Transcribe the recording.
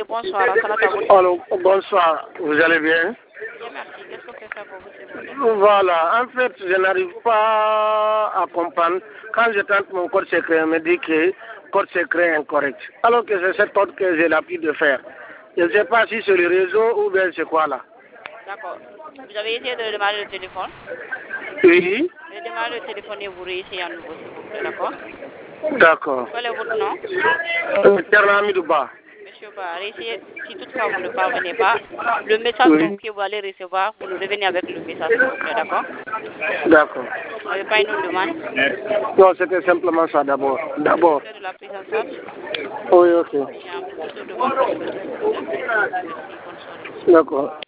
et bonsoir. Alors, bonsoir, vous allez bien? Merci. Qu'est-ce que fait ça pour vous, s'il vous plaît? Voilà, en fait, je n'arrive pas à comprendre. Quand je tente mon code secret, on me dit que code secret est incorrect. Alors que c'est cette code que j'ai l'habitude de faire. Je ne sais pas si c'est le réseau ou bien c'est quoi là. D'accord. Vous avez essayé de démarrer le téléphone? Oui. Vous démarrez le téléphone et vous réessayez à nouveau, s'il vous plaît, d'accord? D'accord. Quel est votre nom? Terna Douba. Monsieur Ba, essayez, si toutefois vous ne parvenez pas, le message que vous allez recevoir, vous nous revenez avec le message, s'il vous plaît, d'accord? D'accord. Vous n'avez pas une demande? Non, c'était simplement ça d'abord. D'abord. C'est de la prise en charge? Oui, ok. Il y a un peu de demande. D'accord.